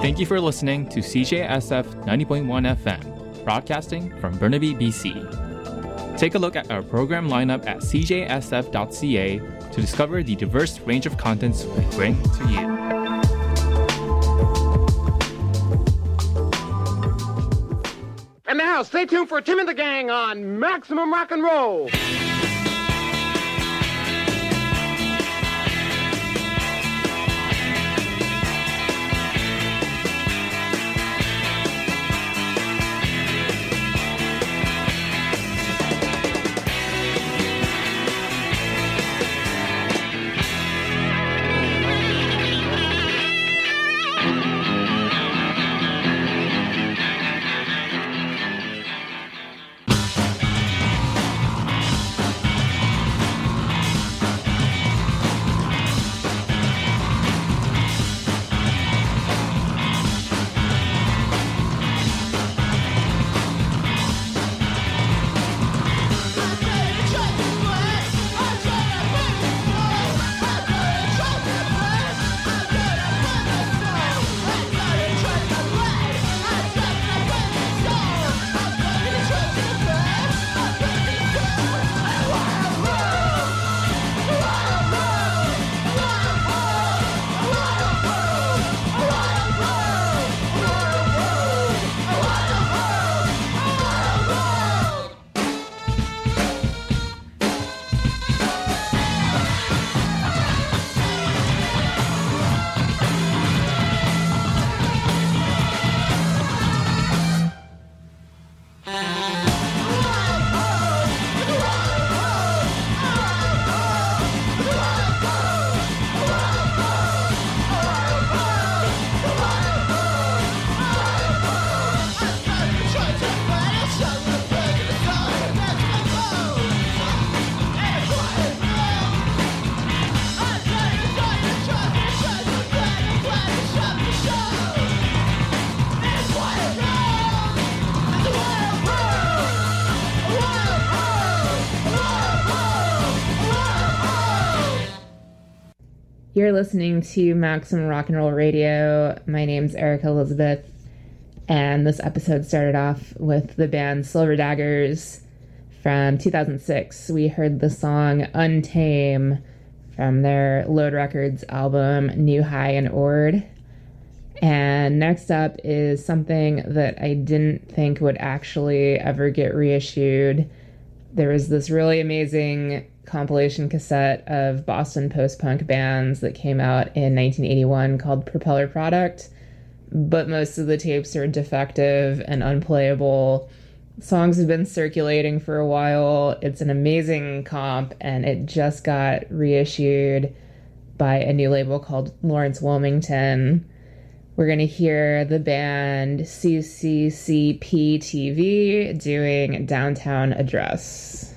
Thank you for listening to CJSF 90.1 FM, broadcasting from Burnaby, BC. Take a look at our program lineup at cjsf.ca to discover the diverse range of contents we bring to you. And now, stay tuned for Tim and the Gang on Maximum Rock and Roll. You're listening to Maximum Rock and Roll Radio. My name's Erica Elizabeth, and this episode started off with the band Silver Daggers from 2006. We heard the song Untame from their Load Records album New High and Ord. And next up is something that I didn't think would actually ever get reissued. There was this really amazing compilation cassette of Boston post-punk bands that came out in 1981 called Propeller Product, but most of the tapes are defective and unplayable. Songs have been circulating for a while. It's an amazing comp, and it just got reissued by a new label called Lawrence Wilmington. We're going to hear the band CCCP TV doing Downtown Address.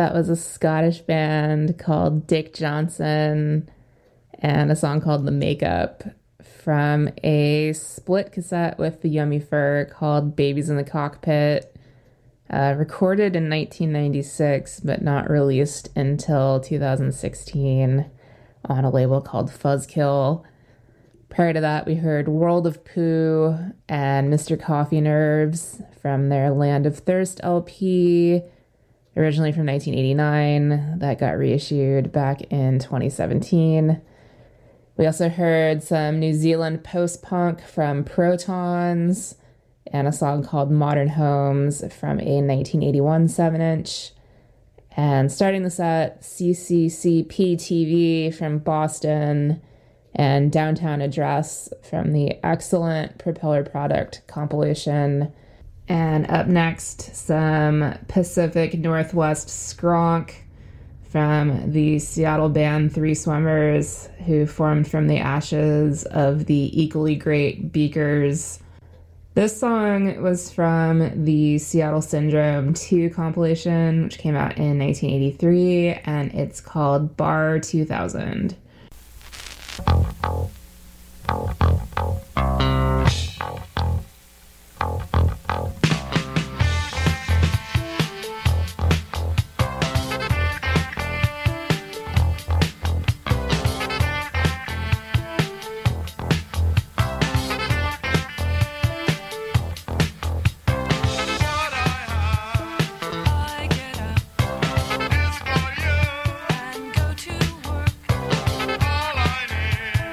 That was a Scottish band called Dick Johnson and a song called The Makeup from a split cassette with the Yummy Fur called Babies in the Cockpit, recorded in 1996 but not released until 2016 on a label called Fuzzkill. Prior to that, we heard World of Pooh and Mr. Coffee Nerves from their Land of Thirst LP, originally from 1989, that got reissued back in 2017. We also heard some New Zealand post-punk from Protons and a song called Modern Homes from a 1981 7-inch. And starting the set, CCCP TV from Boston and Downtown Address from the excellent Propeller Product compilation. And up next, some Pacific Northwest skronk from the Seattle band Three Swimmers, who formed from the ashes of the equally great Beakers. This song was from the Seattle Syndrome 2 compilation, which came out in 1983, and it's called Bar 2000. All I need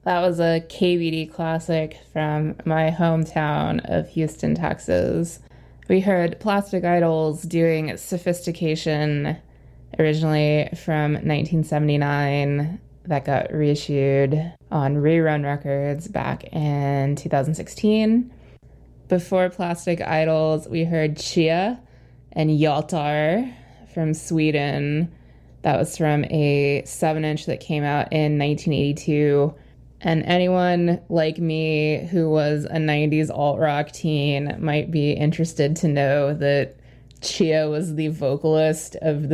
That was a KBD classic from my hometown of Houston, Texas. We heard Plastic Idols doing Sophistication, originally from 1979, that got reissued on Rerun Records back in 2016. Before Plastic Idols, we heard Chia and Yaltar from Sweden. That was from a 7-inch that came out in 1982. And anyone like me who was a 90s alt-rock teen might be interested to know that Chia was the vocalist of